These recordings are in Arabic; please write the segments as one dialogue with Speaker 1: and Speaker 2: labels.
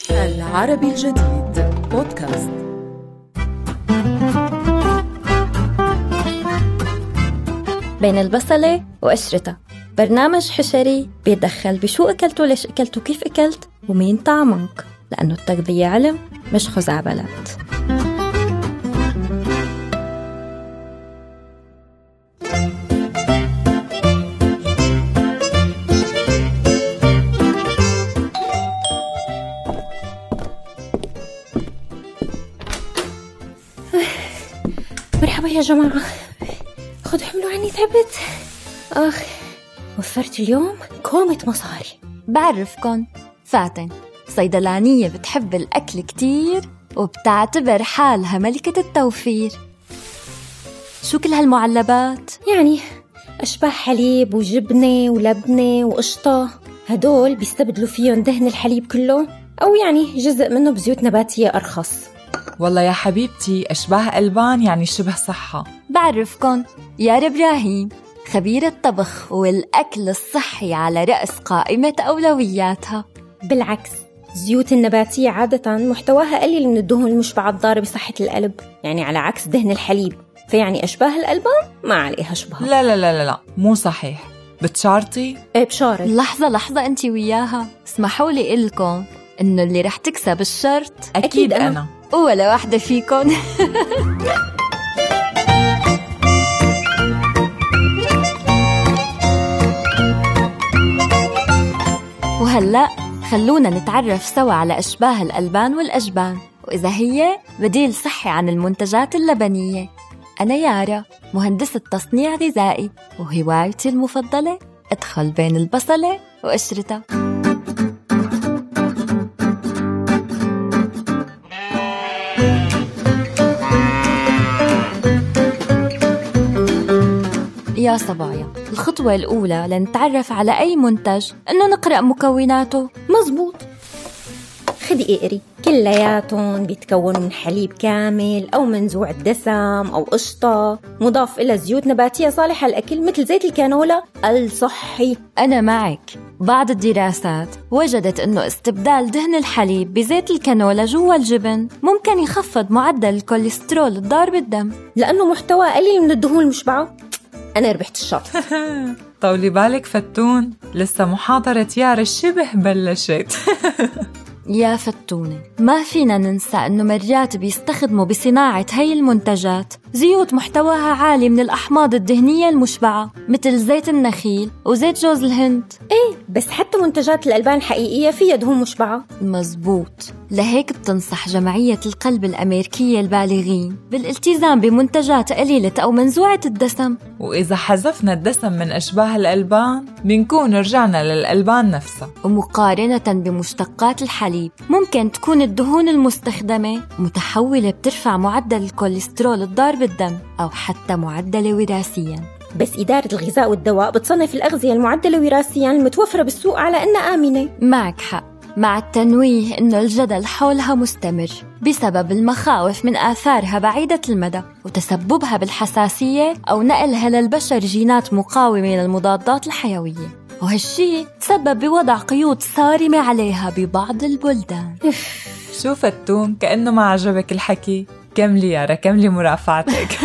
Speaker 1: العربي الجديد بودكاست.
Speaker 2: بين البصلة وقشرتها، برنامج حشري بيتدخل بشو أكلت وليش أكلت وكيف أكلت ومين طعمك، لأنه التغذية علم مش خزعبلات. مرحبا يا جماعة، خذوا حملوا عني، تعبت. وفرت اليوم كومة مصاري. بعرفكن فاتن صيدلانية بتحب الأكل كتير وبتعتبر حالها ملكة التوفير. شو كل هالمعلبات؟ يعني أشباه حليب وجبنة ولبنة وقشطة، هدول بيستبدلوا فيهم دهن الحليب كله، أو يعني جزء منه بزيوت نباتية أرخص.
Speaker 3: والله يا حبيبتي أشباه ألبان يعني شبه صحة.
Speaker 2: بعرفكن يا إبراهيم، خبير الطبخ والأكل الصحي على رأس قائمة أولوياتها. بالعكس، الزيوت النباتية عادة محتواها قليل من الدهون المشبعة الضارة بصحة القلب، يعني على عكس دهن الحليب، فيعني أشباه الألبان ما عليها شبهة.
Speaker 3: لا لا لا لا مو صحيح. بتشارطي؟
Speaker 2: ايه بشارط. لحظة انت وياها، اسمحوا لي إلكم إنه اللي رح تكسب الشرط
Speaker 3: أكيد أنا
Speaker 2: ولا واحدة فيكم. وهلأ خلونا نتعرف سوا على أشباه الألبان والأجبان، وإذا هي بديل صحي عن المنتجات اللبنية. أنا يارا، مهندسة تصنيع غذائي، وهوايتي المفضلة أدخل بين البصلة وقشرتها. يا صبايا، الخطوة الأولى لنتعرف على أي منتج إنه نقرأ مكوناته. مزبوط، خدي اقري، كلياتهم بيتكونوا من حليب كامل أو منزوع الدسم أو قشطة مضاف إلى زيوت نباتية صالحة للأكل مثل زيت الكانولا الصحي. أنا معك، بعض الدراسات وجدت إنه استبدال دهن الحليب بزيت الكانولا جوا الجبن ممكن يخفض معدل الكوليسترول الضار بالدم، لأنه محتوى قليل من الدهون المشبعة. أنا ربحت الشرط.
Speaker 3: طولي بالك فتون، لسه محاضرة يارا الشبه بلشت.
Speaker 2: يا فتونة، ما فينا ننسى أنه مرات بيستخدموا بصناعة هاي المنتجات زيوت محتواها عالي من الأحماض الدهنية المشبعة مثل زيت النخيل وزيت جوز الهند. إيه، بس حتى منتجات الألبان الحقيقية فيها دهون مشبعة. مزبوط، لهيك بتنصح جمعية القلب الأمريكية البالغين بالالتزام بمنتجات قليلة أو منزوعة الدسم.
Speaker 3: وإذا حذفنا الدسم من أشباه الألبان بنكون رجعنا للألبان نفسها.
Speaker 2: ومقارنة بمشتقات الحليب ممكن تكون الدهون المستخدمة متحولة بترفع معدل الكوليسترول الضار بالدم أو حتى معدلة وراثياً. بس إدارة الغذاء والدواء بتصنف الأغذية المعدلة وراثياً المتوفرة بالسوق على أنها آمنة. معك حق، مع التنويه إنه الجدل حولها مستمر بسبب المخاوف من آثارها بعيدة المدى وتسببها بالحساسية أو نقلها للبشر جينات مقاومة للمضادات الحيوية، وهالشي تسبب بوضع قيود صارمة عليها ببعض البلدان.
Speaker 3: شو فتون، كأنه ما عجبك الحكي. كملي يارا، كملي مرافعتك.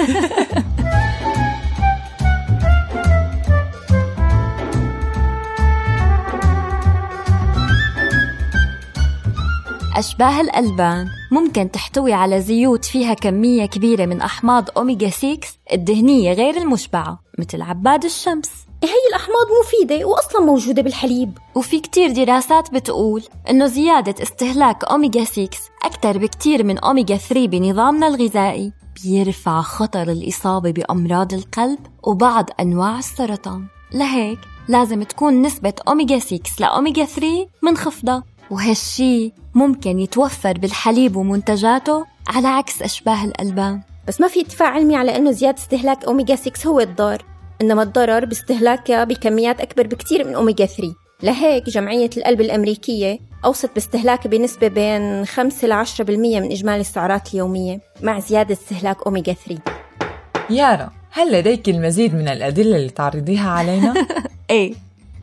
Speaker 2: أشباه الألبان ممكن تحتوي على زيوت فيها كمية كبيرة من أحماض أوميغا 6 الدهنية غير المشبعة مثل عباد الشمس. هي الأحماض مفيدة وأصلا موجودة بالحليب، وفي كتير دراسات بتقول إنه زيادة استهلاك أوميغا 6 أكتر بكتير من أوميغا 3 بنظامنا الغذائي بيرفع خطر الإصابة بأمراض القلب وبعض أنواع السرطان. لهيك لازم تكون نسبة أوميغا 6 لأوميغا 3 منخفضة، وهالشي ممكن يتوفر بالحليب ومنتجاته على عكس أشباه الألبان. بس ما في اتفاق علمي على أنه زيادة استهلاك أوميغا 6 هو الضار، إنما الضرر باستهلاكها بكميات أكبر بكتير من أوميغا 3. لهيك جمعية القلب الأمريكية أوصت باستهلاكها بنسبة بين 5 ل 10% من إجمالي السعرات اليومية مع زيادة استهلاك أوميغا 3.
Speaker 3: يارا، هل لديك المزيد من الأدلة اللي تعرضيها علينا؟
Speaker 2: إيه،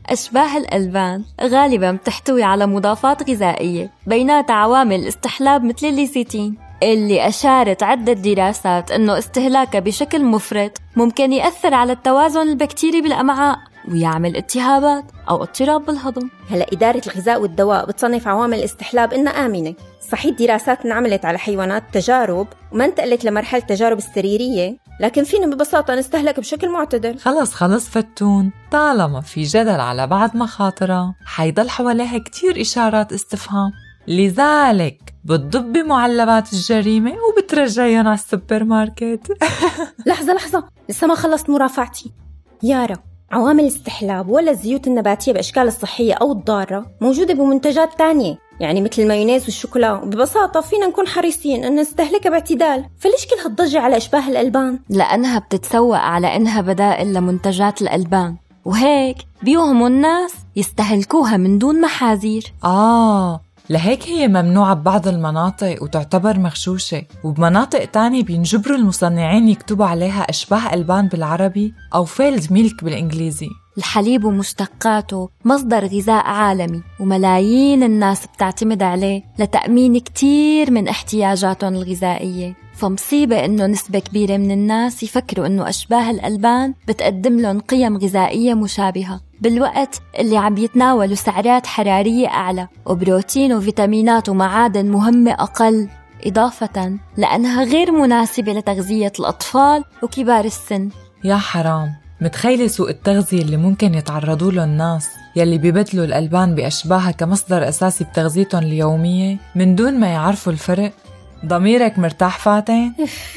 Speaker 2: أشباه الألبان غالباً بتحتوي على مضافات غذائية بيناتها عوامل استحلاب مثل الليسيتين، اللي أشارت عدة دراسات أنه استهلاكها بشكل مفرط ممكن يأثر على التوازن البكتيري بالأمعاء ويعمل التهابات أو اضطراب بالهضم.
Speaker 4: هلأ إدارة الغذاء والدواء بتصنف عوامل الاستحلاب إنها آمنة. صحيح دراسات انعملت على حيوانات تجارب وما انتقلت لمرحلة التجارب السريرية، لكن فينا ببساطة نستهلك بشكل معتدل.
Speaker 3: خلص فتون، طالما في جدل على بعض مخاطرها حيضل حواليها كتير إشارات استفهام، لذلك بتضب معلبات الجريمة وبترجعيهم على السوبر ماركت.
Speaker 4: لحظة لسه ما خلصت مرافعتي. يارا، عوامل الاستحلاب ولا الزيوت النباتية بأشكال الصحية أو الضارة موجودة بمنتجات تانية، يعني مثل المايونيز والشوكولا. ببساطة فينا نكون حريصين أن نستهلكها باعتدال. فليش كل هالضجة على أشباه الألبان؟
Speaker 2: لأنها بتتسوق على إنها بدائل لمنتجات الألبان، وهيك بيوهموا الناس يستهلكوها من دون محاذير.
Speaker 3: لهيك هي ممنوعة ببعض المناطق وتعتبر مغشوشة، وبمناطق تانية بينجبروا المصنعين يكتبوا عليها أشباه ألبان بالعربي أو فيلد ميلك بالإنجليزي.
Speaker 2: الحليب ومشتقاته مصدر غذاء عالمي، وملايين الناس بتعتمد عليه لتأمين كتير من احتياجاتهم الغذائية. فمصيبة إنه نسبة كبيرة من الناس يفكروا إنه أشباه الألبان بتقدم لهم قيم غذائية مشابهة، بالوقت اللي عم يتناولوا سعرات حرارية أعلى وبروتين وفيتامينات ومعادن مهمة أقل، إضافة لأنها غير مناسبة لتغذية الأطفال وكبار السن.
Speaker 3: يا حرام، متخيلة سوء التغذية اللي ممكن يتعرضوا له الناس يلي بيبدلوا الألبان بأشباهها كمصدر أساسي بتغذيتهم اليومية من دون ما يعرفوا الفرق؟ ضميرك مرتاح فاتن؟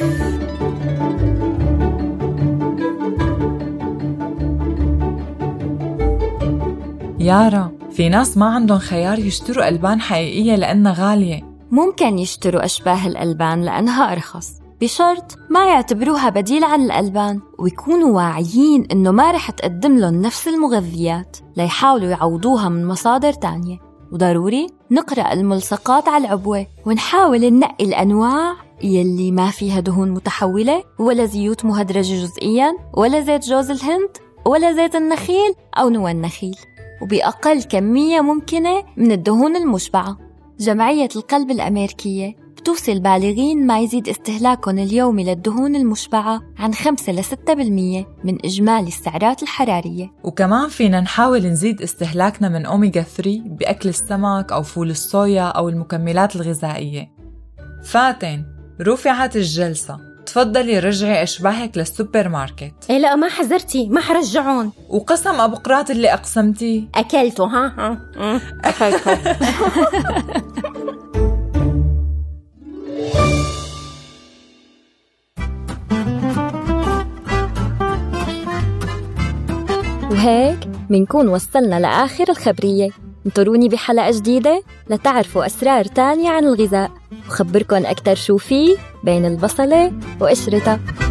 Speaker 3: يارا، في ناس ما عندهم خيار يشتروا ألبان حقيقية لأنها غالية.
Speaker 2: ممكن يشتروا أشباه الألبان لأنها أرخص، بشرط ما يعتبروها بديل عن الألبان، ويكونوا واعيين إنه ما رح تقدم لهم نفس المغذيات ليحاولوا يعوضوها من مصادر تانية. وضروري نقرأ الملصقات على العبوة ونحاول ننقي الأنواع يلي ما فيها دهون متحولة ولا زيوت مهدرجة جزئياً ولا زيت جوز الهند ولا زيت النخيل أو نوى النخيل، وبأقل كمية ممكنة من الدهون المشبعة. جمعية القلب الأمريكية بتوصل بالغين ما يزيد استهلاكهم اليومي للدهون المشبعة عن 5 ل 6% من إجمالي السعرات الحرارية.
Speaker 3: وكمان فينا نحاول نزيد استهلاكنا من أوميغا 3 بأكل السمك أو فول الصويا أو المكملات الغذائية. فاتن، رفعت الجلسة، تفضلي رجعي أشباهك للسوبر ماركت.
Speaker 4: إيه لا، ما حذرتي، ما حرجعون.
Speaker 3: وقسم أبو قراط اللي أقسمتي
Speaker 4: أكلته. أكلته.
Speaker 2: وهيك منكون وصلنا لآخر الخبرية. انطروني بحلقة جديدة لتعرفوا أسرار تانية عن الغذاء، وخبركن أكتر شو فيه بين البصلة وقشرتها.